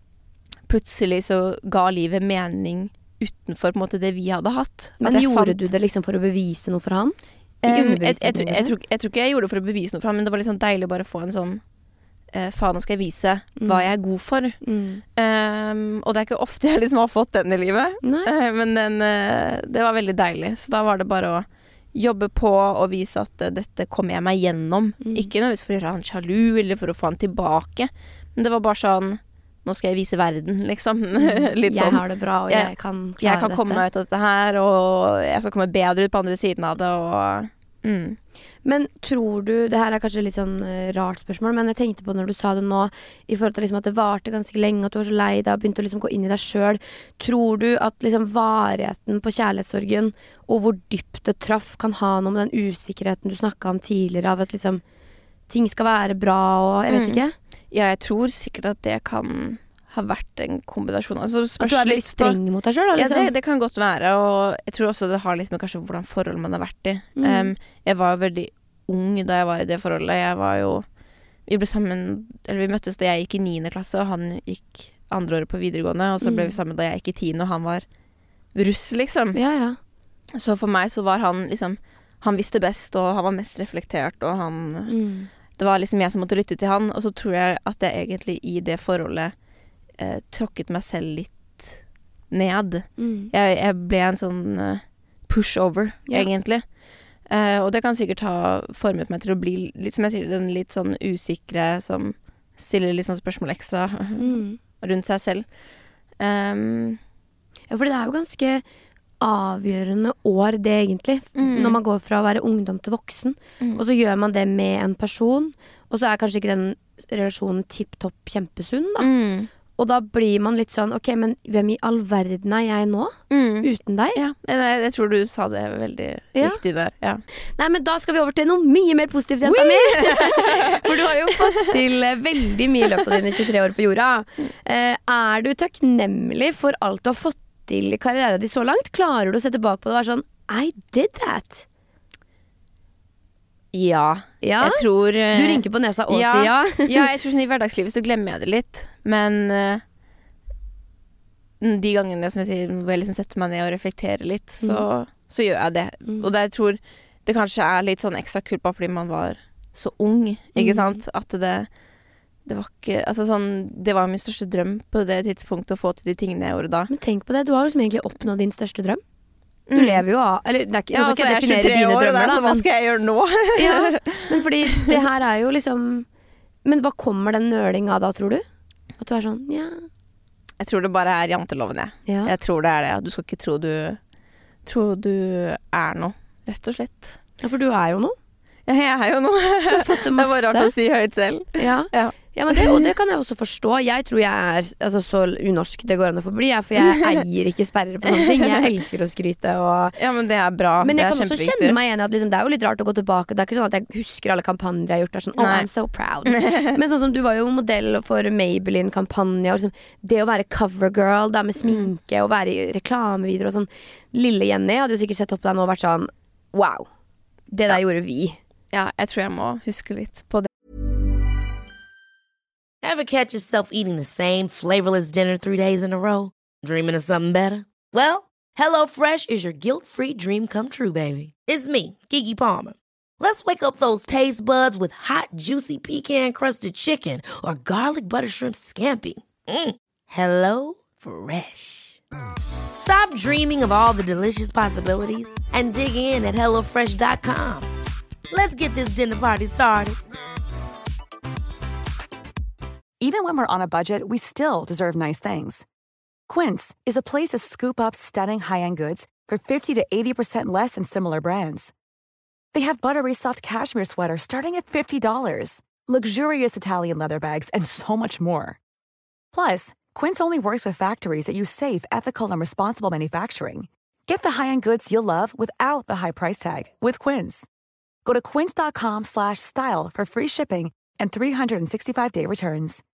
og plutselig så ga livet mening utenfor på en måte det vi hadde hatt. Men gjorde fant... du det liksom for å bevise noe for han? Um, jeg, jeg, jeg, tror, jeg, tror, jeg tror ikke jeg gjorde det for å bevise noe for han, men det var litt sånn deilig å bare få en sånn uh, faen, nå skal jeg vise mm. hva jeg er god for. Mm. Um, og det er ikke ofte jeg liksom har fått den i livet, uh, men den, uh, det var veldig deilig. Så da var det bare å jobbe på og vise at uh, dette kommer jeg meg gjennom. Mm. Ikke nødvendigvis for å gjøre han sjalu, eller for å få han tilbake, men det var bare sånn, nå skal jeg vise verden, liksom. Litt jeg sånn. har det bra, og jeg, jeg kan klare dette. Jeg kan komme meg ut av dette her, og jeg skal komme bedre ut på andre siden av det, og... Mm. Men tror du, det her er kanskje litt sånn uh, rart spørsmål, men jeg tenkte på når du sa det nå, i forhold til liksom at det varte ganske lenge, at du var så lei deg, og begynte å liksom gå inn i deg selv. Tror du at liksom varigheten på kjærlighetssorgen, og hvor dypt det traff, kan ha noe med den usikkerheten du snakket om tidligere, av at liksom ting skal være bra, og jeg vet mm. ikke? Ja, jeg tror sikkert at det kan ha vært en kombinasjon. Altså, at du er litt streng mot deg selv, da? Liksom. Ja, det, det kan godt være, og jeg tror også det har litt med kanskje hvordan forhold man har vært i. Mm. Um, jeg var veldig ung da jeg var i det forholdet. Jeg var jo, vi ble sammen, eller vi møttes da jeg gikk i niende klasse, og han gikk andre året på videregående, og så ble mm. vi sammen da jeg gikk i tiende, og han var russ, liksom. Ja, ja. Så for meg så var han liksom, han visste best, og han var mest reflektert, og han, mm. det var liksom jeg som måtte lytte til han, og så tror jeg at jeg egentlig i det forholdet eh, tråkket meg selv litt ned. Mm. Jeg, jeg ble en sånn uh, pushover, ja. egentlig. Eh, og det kan sikkert ha formet meg til å bli, litt som jeg sier, den litt sånn usikre, som stiller litt sånn spørsmål ekstra mm. rundt seg selv. Um, ja, fordi det er jo ganske avgjørende år det egentlig, mm. når man går fra å være ungdom til voksen, mm. og så gjør man det med en person, og så er kanskje ikke den relasjonen tipp-topp kjempesunn da. Mm. Og da blir man litt sånn, ok, men hvem i all verden er jeg nå? Mm. Uten deg? Ja, jeg, jeg tror du sa det veldig ja. riktig der, ja. Nei, men da skal vi over til noe mye mer positivt, jenta mi! For du har jo fått til veldig mye i løpet av dine tjuetre år på jorda. Eh, er du takknemlig for alt du har fått til i karrieren din så langt? Klarer du å se tilbake på det og være sånn, I did that? Ja, ja? Jeg tror uh, Du rynker på nesa og ja, sier ja. Ja, jeg tror sånn i hverdagslivet så glemmer jeg det litt. Men uh, de gangene som jeg sier, hvor jeg liksom setter meg ned og reflekterer litt, så, mm. så gjør jeg det. Mm. Og det, jeg tror det kanskje er litt sånn ekstra kult bare fordi man var så ung, ikke mm. sant? At det, det var ikke, altså sånn, det var min største drøm på det tidspunktet å få til de tingene jeg gjorde da. Men tenk på det, du har liksom egentlig oppnådd din største drøm. Du mm. lever jo av, eller det er ikke, ja, nå skal jeg definere dine år, drømmer da, men, hva skal jeg gjøre nå? Ja, men fordi det her er jo liksom, men hva kommer den nølinga da, tror du? At du er sånn, ja. Jeg tror det bare er janteloven, jeg. Ja. Jeg tror det er det, du skal ikke tro du, tro du er noe, rett og slett. Ja, for du er jo noe. Ja, jeg er jo noe. Du har fått det masse. Det var rart å si høyt selv. Ja, ja. Ja, men det, og det kan jeg også forstå. Jeg tror jeg er altså, så unorsk det går an å få bli, for jeg eier ikke sperrer på sånne ting. Jeg elsker å skryte og ja, men det er bra. Men jeg det kan også kjenne meg igjen i at liksom, det er jo litt rart å gå tilbake. Det er ikke sånn at jeg husker alle kampanjer jeg har gjort der sånn, oh, I'm so proud. Men sånn som du var jo modell for Maybelline-kampanje, og liksom, det å være covergirl da, med sminke og være i reklamevideoer og sånn. Lille Jenny hadde jo sikkert sett opp på deg nå og vært sånn, wow, det der ja. gjorde vi. Ja, jeg tror jeg må huske litt på det. Ever catch yourself eating the same flavorless dinner three days in a row? Dreaming of something better? Well, HelloFresh is your guilt-free dream come true, baby. It's me, Keke Palmer. Let's wake up those taste buds with hot, juicy pecan-crusted chicken or garlic butter shrimp scampi. Mm. Hello Fresh. Stop dreaming of all the delicious possibilities and dig in at hello fresh dot com. Let's get this dinner party started. Even when we're on a budget, we still deserve nice things. Quince is a place to scoop up stunning high-end goods for fifty to eighty percent less than similar brands. They have buttery soft cashmere sweaters starting at fifty dollars, luxurious Italian leather bags, and so much more. Plus, Quince only works with factories that use safe, ethical, and responsible manufacturing. Get the high-end goods you'll love without the high price tag with Quince. Go to quince.com slash style for free shipping and three sixty-five day returns.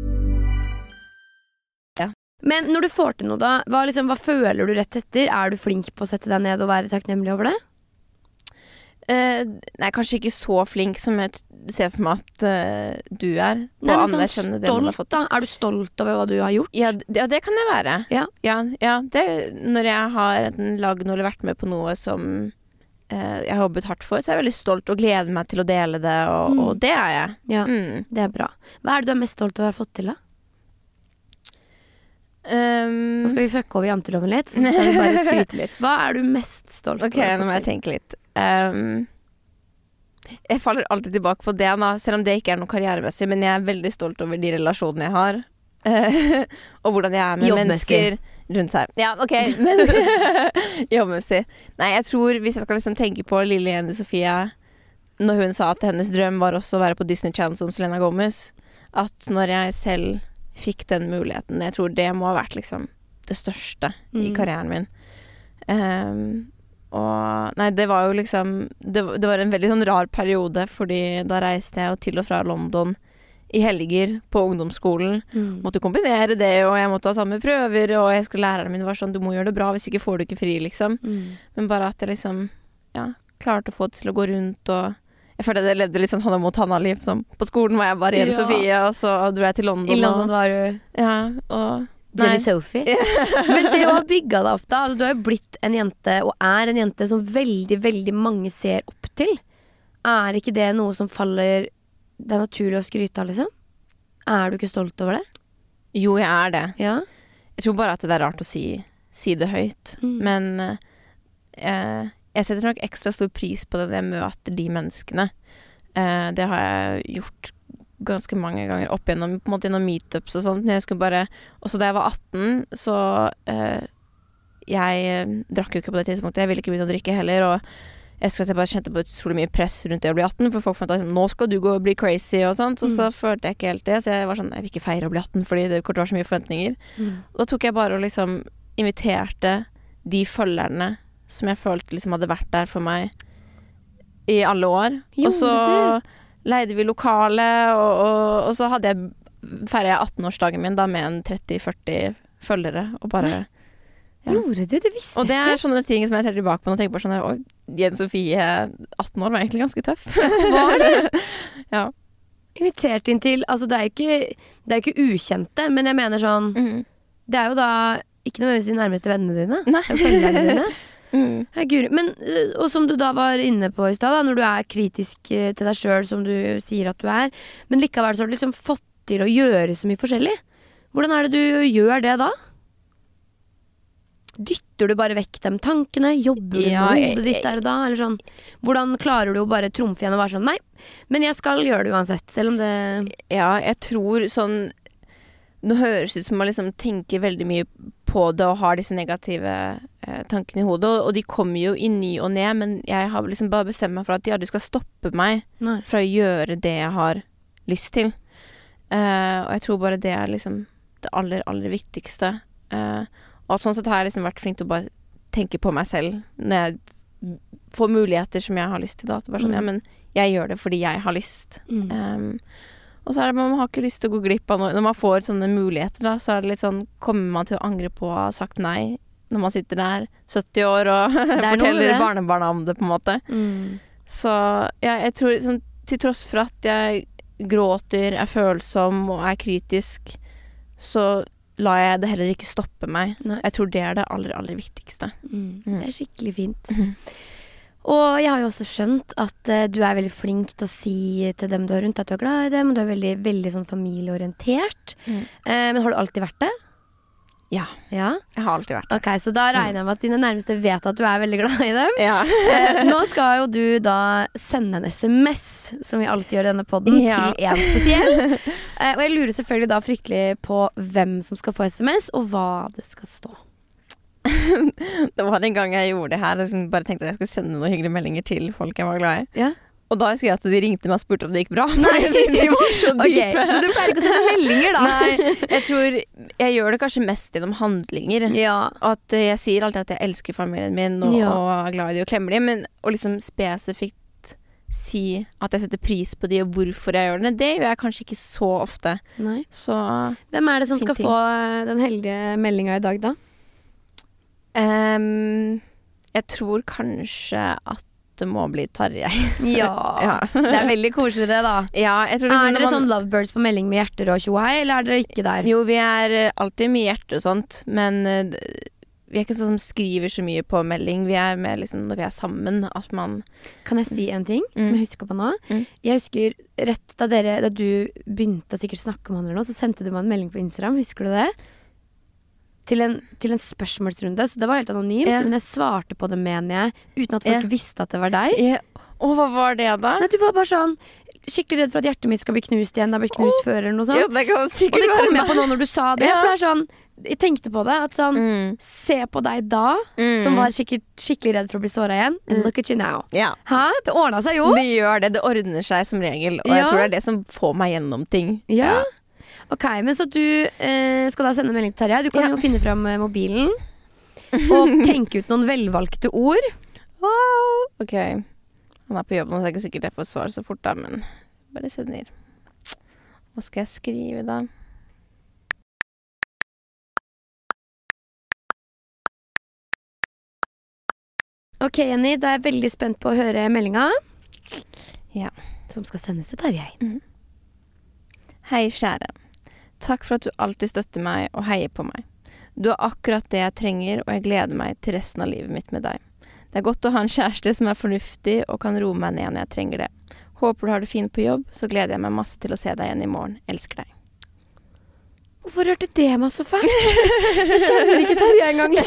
Ja. Men når du får til noe da, hva, liksom, hva føler du rett etter? Er du flink på å sette deg ned og være takknemlig over det? Uh, nei, kanskje ikke så flink som jeg ser for meg at uh, du er. Nei, men sånn stolt da? Er du stolt over hva du har gjort? Ja, det, ja, det kan jeg være. Ja, ja, ja det, når jeg har enten lagd noe eller vært med på noe som uh, jeg har jobbet hardt for, så er jeg veldig stolt og gleder meg til å dele det, og, mm. og det er jeg. Ja, mm. det er bra. Hva er det du er mest stolt over å ha fått til da? Um, nå skal vi fucke over janteloven litt, så skal vi bare skryte litt. Hva er du mest stolt over? Ok, nå må jeg tenke litt. Um, jeg faller alltid tilbake på det da, selv om det ikke er noe karrieremessig, men jeg er veldig stolt over de relasjonene jeg har, og hvordan jeg er med mennesker rundt seg. Ja, ok, men jobbmessig. Nei, jeg tror, hvis jeg skal liksom tenke på lille Jenny Sofie, når hun sa at hennes drøm var også å være på Disney Channel som Selena Gomez, at når jeg selv fikk den muligheten, jeg tror det må ha vært liksom det største mm. i karrieren min. Um, og nei, det var jo liksom det, det var en veldig sånn rar periode, fordi da reiste jeg jo til og fra London i helger på ungdomsskolen, mm. måtte kombinere det, og jeg måtte ha samme prøver, og jeg skulle læreren min var sånn, du må gjøre det bra, hvis ikke får du ikke fri, liksom. Mm. Men bare at jeg liksom, ja, klarte å få det til å gå rundt, og jeg følte at jeg levde litt sånn Hannah Montana-liv, som på skolen var jeg bare Jenny ja. Sofie, og så dro jeg til London. I London og, var du ja, og Jenny Sophie. Men det å ha bygget deg opp da, altså, du har jo blitt en jente, og er en jente som veldig, veldig mange ser opp til. Er ikke det noe som faller, det er naturlig å skryte av, liksom? Er du ikke stolt over det? Jo, jeg er det. Ja? Jeg tror bare at det er rart å si, si det høyt, mm. men eh, jeg setter nok ekstra stor pris på det når jeg møter de menneskene. Eh, det har jeg gjort ganske mange ganger opp gjennom, på en måte gjennom meetups og sånt. Jeg skulle bare, også da jeg var atten, så eh, jeg drakk jo ikke på det tidspunktet. Jeg ville ikke begynne å drikke heller, og jeg husker at jeg bare kjente på utrolig mye press rundt det å bli atten, for folk følte at nå skal du gå og bli crazy og sånt, og så mm. følte jeg ikke helt det, så jeg var sånn, jeg vil ikke feire å bli atten, fordi det kort var så mye forventninger. Mm. Og da tok jeg bare og liksom inviterte de følgerne som jeg følte liksom hadde vært der for meg i alle år. Jo, og så du? leide vi lokale, og, og, og så hadde jeg feiret atten-årsdagen min da med en tretti førti følgere, og bare ja. Gjorde du? Det visste jeg ikke. Og det er sånne ting som jeg ser tilbake på og tenker på sånn her, oi, Jenny Sofie, atten år var egentlig ganske tøff. Var det? Ja. Invitert inn til, altså det er jo ikke, det er jo ikke ukjente, men jeg mener sånn, mm. det er jo da ikke nødvendigvis de nærmeste vennene dine. Nei. Følgerne dine. Mm. Herregud, men, og som du da var inne på i sted da, når du er kritisk til deg selv som du sier at du er, men likevel så har du liksom fått til å gjøre så mye forskjellig. Hvordan er det du gjør det da? Dytter du bare vekk de tankene? Jobber du ja, med hodet ditt der og da? Eller sånn, hvordan klarer du å bare trumfe igjen og være sånn, nei, men jeg skal gjøre det uansett, selv om det... Ja, jeg tror sånn, nå høres det ut som man liksom tenker veldig mye på det og har disse negative eh, tankene i hodet, og, og de kommer jo i ny og ned, men jeg har liksom bare bestemt meg for at de aldri skal stoppe meg Nei. fra å gjøre det jeg har lyst til. Uh, og jeg tror bare det er liksom det aller, aller viktigste. Uh, og sånn sett har jeg liksom vært flink til å bare tenke på meg selv når jeg får muligheter som jeg har lyst til da. Bare sånn, mm. ja, men jeg gjør det fordi jeg har lyst. Mm. Um, Og så er det, man har ikke lyst til å gå glipp av noe. Når man får sånne muligheter da, så er det litt sånn, kommer man til å angre på å ha sagt nei når man sitter der sytti år og forteller barnebarna om det, på en måte. Mm. Så ja, jeg tror sånn, til tross for at jeg gråter, er følsom og er kritisk, så lar jeg det heller ikke stoppe meg. Nei. Jeg tror det er det aller, aller viktigste. Mm. Mm. Det er skikkelig fint. Mm. Og jeg har jo også skjønt at uh, du er veldig flink til å si til dem du har rundt at du er glad i dem, og du er veldig, veldig sånn familieorientert. Mm. Uh, men har du alltid vært det? Ja. ja, jeg har alltid vært det. Ok, så da regner jeg med at dine nærmeste vet at du er veldig glad i dem. Ja. uh, nå skal jo du da sende en sms, som vi alltid gjør i denne podden, ja. til en spesiell. Uh, og jeg lurer selvfølgelig da fryktelig på hvem som skal få sms, og hva det skal stå. Det var en gang jeg gjorde det her og bare tenkte at jeg skulle sende noen hyggelige meldinger til folk jeg var glad i. Ja. Og da husker jeg at de ringte meg og spurte om det gikk bra. Nei, de var så dype. Okay, så du pleier ikke å sende meldinger da? Nei, jeg tror jeg gjør det kanskje mest gjennom handlinger. Ja. At jeg sier alltid at jeg elsker familien min og, ja. og er glad i dem og klemmer dem, men å liksom spesifikt si at jeg setter pris på de, og hvorfor jeg gjør det. Det gjør jeg kanskje ikke så ofte. Nei. Så hvem er det som skal få den heldige meldinga i dag, da? Um, jeg tror kanskje at det må bli Tarjei. Ja, ja. Det er veldig koselig det, da. Ja, jeg tror liksom er dere man... sånn lovebirds på melding med hjerter og tjohei, eller er dere ikke der? Jo, vi er alltid mye hjerter og sånt, men vi er ikke sånn som skriver så mye på melding. Vi er med liksom når vi er sammen, at man... Kan jeg si en ting mm. som jeg husker på nå? Mm. Jeg husker rett da, dere, da du begynte å sikkert snakke om andre nå, så sendte du meg en melding på Instagram, husker du det? Til en, til en spørsmålsrunde, så det var helt anonymt, yeah. men jeg svarte på det, mener jeg, uten at folk yeah. visste at det var deg. Yeah. Og hva var det da? Nei, du var bare sånn, skikkelig redd for at hjertet mitt skal bli knust igjen, det har blitt knust oh. før eller noe sånt. Ja, det kan sikkert og det kom jeg på nå når du sa det, ja. for det er sånn, jeg tenkte på det, at sånn, mm. se på deg da, mm. som var sikkert skikkelig redd for å bli såret igjen, and mm. look at you now. Ja. Hæ? Det ordnet seg jo. Det gjør det, det ordner seg som regel, og ja. jeg tror det er det som får meg gjennom ting. Ja. ja. Ok, men så du eh, skal da sende melding til Tarjei. Du kan ja. jo finne fram mobilen og tenke ut noen velvalgte ord. Oh, ok. Han er på jobb nå, så jeg er ikke sikkert jeg får svar så fort da, men bare send ned. Hva skal jeg skrive da? Ok, Jenny, da er jeg veldig spent på å høre meldinga. Ja. Som skal sendes til Tarjei. Mm. Hei, kjære. Takk for at du alltid støtter meg og heier på meg. Du er akkurat det jeg trenger, og jeg gleder meg til resten av livet mitt med deg. Det er godt å ha en kjæreste som er fornuftig og kan roe meg ned når jeg trenger det. Håper du har det fint på jobb, så gleder jeg meg masse til å se deg igjen i morgen. Elsker deg. Hvorfor hørte det meg så fælt? Jeg kjenner ikke Tarjei en gang.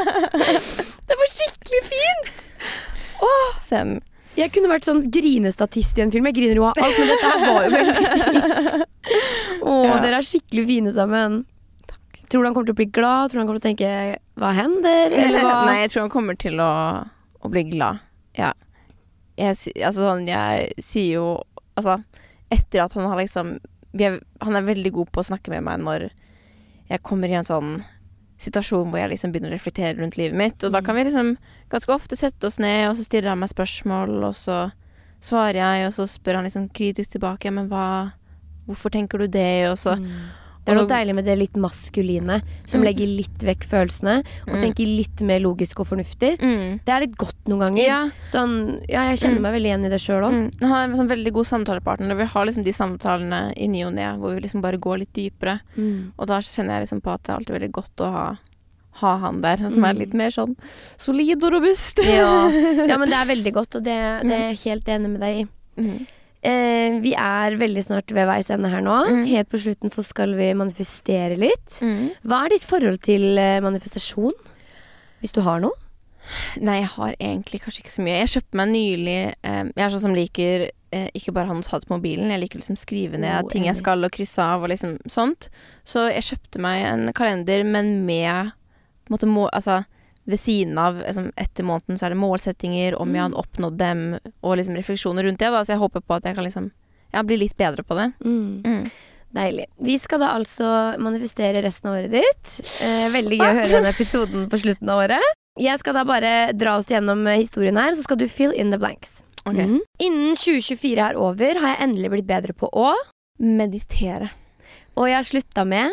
Det var skikkelig fint! Åh, Sen. Jeg kunne vært sånn grinestatist i en film. Jeg griner jo av alt, men dette var jo veldig fint. Åh, ja. Dere er skikkelig fine sammen. Takk. Tror du han kommer til å bli glad? Tror du han kommer til å tenke, hva hender? Eller hva? Nei, jeg tror han kommer til å, å bli glad. Ja. Jeg, altså sånn, jeg sier jo, altså, etter at han har liksom, er, han er veldig god på å snakke med meg når jeg kommer i en sånn situasjon hvor jeg liksom begynner å reflektere rundt livet mitt, og da kan vi liksom ganske ofte sette oss ned, og så stiller han meg spørsmål, og så svarer jeg, og så spør han liksom kritisk tilbake, men hva, hvorfor tenker du det, og så mm. Det er noe deilig med det litt maskuline, som mm. legger litt vekk følelsene, og mm. tenker litt mer logisk og fornuftig. Mm. Det er litt godt noen ganger. Ja. Sånn, ja, jeg kjenner mm. meg veldig igjen i det selv også. Mm. Han er en sånn veldig god samtalepartner, og vi har liksom de samtalene i ny og ne, hvor vi liksom bare går litt dypere. Mm. Og da kjenner jeg liksom på at det er alltid veldig godt å ha, ha han der, som er litt mer sånn solid og robust. Ja. Ja, men det er veldig godt, og det, det er jeg helt enig med deg i. Mm. Eh, vi er veldig snart ved veis ende her nå. Mm. Helt på slutten så skal vi manifestere litt. Mm. Hva er ditt forhold til eh, manifestasjon? Hvis du har noe? Nei, jeg har egentlig kanskje ikke så mye. Jeg kjøpte meg nylig eh, Jeg er sånn som liker eh, ikke bare ha notat på mobilen. Jeg liker liksom skrive ned oh, ting jeg skal og krysse av og liksom sånt. Så jeg kjøpte meg en kalender, men med måtte må, altså ved siden av, liksom, etter måneden så er det målsettinger, om jeg har oppnådd dem, og liksom refleksjoner rundt det, da. Så jeg håper på at jeg kan liksom, ja, bli litt bedre på det. Mm. Mm. Deilig. Vi skal da altså manifestere resten av året ditt. Eh, veldig gøy å høre denne episoden på slutten av året. Jeg skal da bare dra oss gjennom historien her, så skal du fill in the blanks. Okay. Mm. Innen tjue tjuefire er over, har jeg endelig blitt bedre på å meditere. Og jeg har sluttet med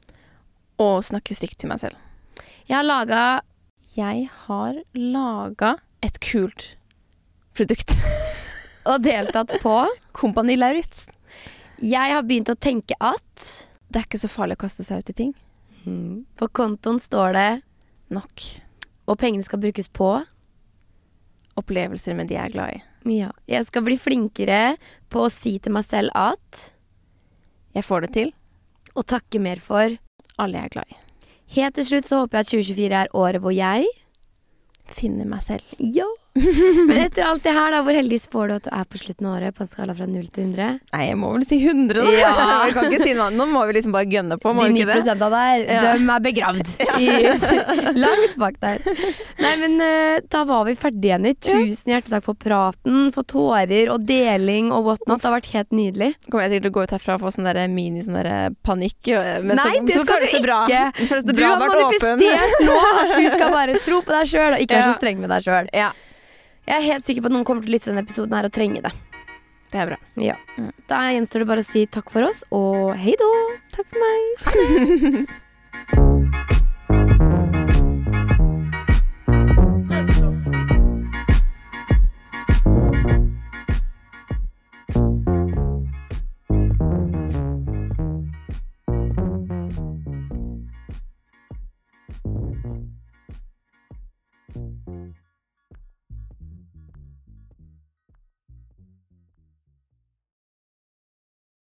å snakke stygt til meg selv. Jeg har laget Jeg har laget et kult produkt. Og deltatt på Kompani Lauritz. Jeg har begynt å tenke at det er ikke så farlig å kaste seg ut i ting. Mm. På kontoen står det nok. Og pengene skal brukes på opplevelser med de jeg er glad i. Ja. Jeg skal bli flinkere på å si til meg selv at jeg får det til. Og takke mer for alle jeg er glad i. Helt til slutt så håper jeg at tjue tjuefire er året hvor jeg finner meg selv. Ja. Men etter alt det her da, hvor heldig spår du at du er på slutten av året på en skala fra null til hundre? Nei, jeg må vel si hundre da. Ja. Jeg kan ikke si noe. Nå må vi liksom bare gønne på. De ni prosent av der, ja. De er begravd. Ja. I, langt bak der. Nei, men uh, da var vi ferdige igjen i. Tusen hjertelig takk for praten, for tårer og deling og whatnot. Det har vært helt nydelig. Kommer jeg sikkert til å gå ut herfra og få sånn der mini sånn der panikk. Men Nei, så, det så skal du ikke. Det det du har manifestert nå at du skal bare tro på deg selv og ikke være så streng med deg selv. Ja. Jeg er helt sikker på at noen kommer til å lytte til denne episoden her og trenge det. Det er bra. Ja. Da gjenstår det bare å si takk for oss, og hei då! Takk for meg! Thank you.